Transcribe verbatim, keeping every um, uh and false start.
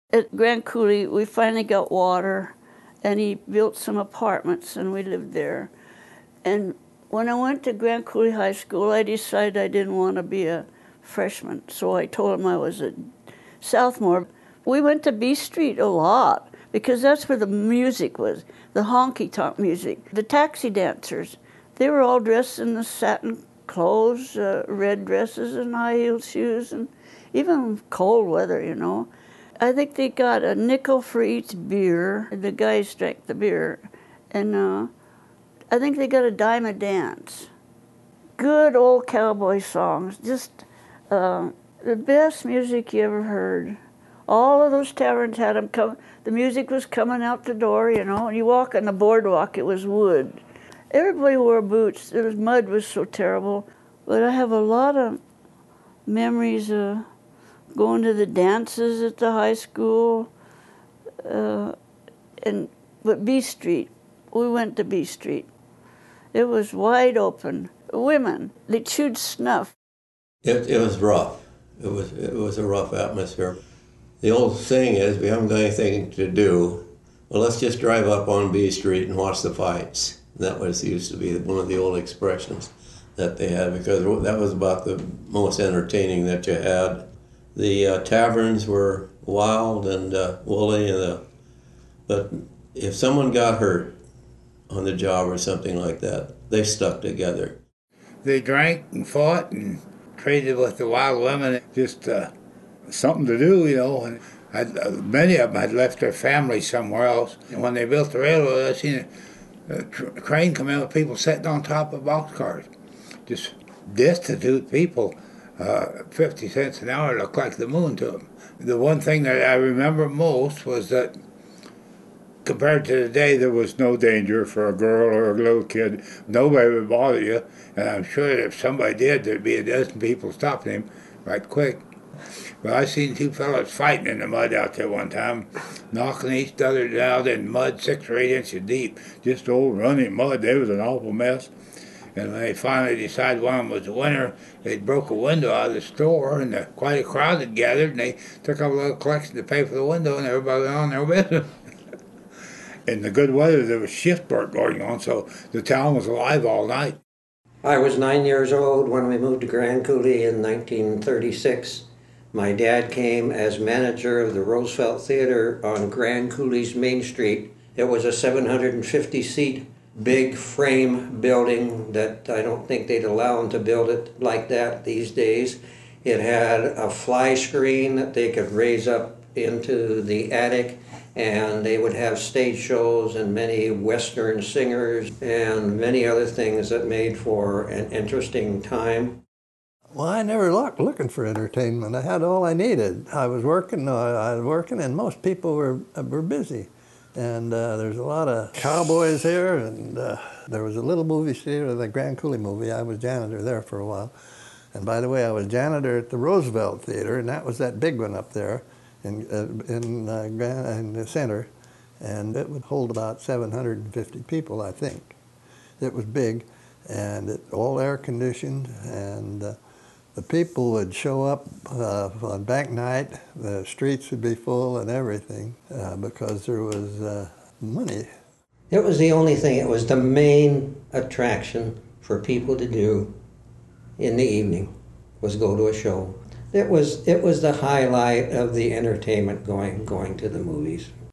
At Grand Coulee, we finally got water, and he built some apartments, and we lived there. And when I went to Grand Coulee High School, I decided I didn't want to be a freshman, so I told him I was a sophomore. We went to B Street a lot, because that's where the music was, the honky-tonk music. The taxi dancers, they were all dressed in the satin clothes, uh, red dresses and high-heeled shoes, and even cold weather, you know. I think they got a nickel for each beer. The guys drank the beer. And uh, I think they got a dime a dance. Good old cowboy songs. Just uh, the best music you ever heard. All of those taverns had them come. The music was coming out the door, you know, and you walk on the boardwalk, it was wood. Everybody wore boots. The mud was so terrible. But I have a lot of memories of going to the dances at the high school, uh, and but B Street, we went to B Street. It was wide open. Women, they chewed snuff. It, it was rough. It was it was a rough atmosphere. The old saying is, we haven't got anything to do, well, let's just drive up on B Street and watch the fights. And that was used to be one of the old expressions that they had, because that was about the most entertaining that you had. The uh, taverns were wild and uh, woolly, and uh, but if someone got hurt on the job or something like that, they stuck together. They drank and fought and traded with the wild women. Just uh, something to do, you know. And I'd, uh, many of them had left their families somewhere else. And when they built the railroad, I seen a, a tr- train come in with people sitting on top of boxcars, just destitute people. Uh, fifty cents an hour looked like the moon to them. The one thing that I remember most was that compared to today, there was no danger for a girl or a little kid. Nobody would bother you, and I'm sure that if somebody did, there'd be a dozen people stopping him right quick. But I seen two fellas fighting in the mud out there one time, knocking each other down in mud six or eight inches deep, just old running mud. They was an awful mess. And when they finally decided one of them was the winner, they broke a window out of the store, and the, quite a crowd had gathered, and they took up a little collection to pay for the window, and everybody went on their business. In the good weather, there was shift work going on, so the town was alive all night. I was nine years old when we moved to Grand Coulee in nineteen thirty-six. My dad came as manager of the Roosevelt Theater on Grand Coulee's Main Street. It was a seven hundred fifty seat big frame building that I don't think they'd allow them to build it like that these days. It had a fly screen that they could raise up into the attic, and they would have stage shows and many Western singers and many other things that made for an interesting time. Well, I never looked looking for entertainment. I had all I needed. I was working, uh, I was working, and most people were were busy. And uh, there's a lot of cowboys here, and uh, there was a little movie theater, the Grand Coulee movie. I was janitor there for a while. And by the way, I was janitor at the Roosevelt Theater, and that was that big one up there in uh, in, uh, Grand, in the center. And it would hold about seven hundred fifty people, I think. It was big, and it, all air conditioned, and uh, the people would show up uh, on back night. The streets would be full and everything uh, because there was uh, money. It was the only thing. It was the main attraction for people to do in the evening was go to a show. It was it was the highlight of the entertainment going going to the movies.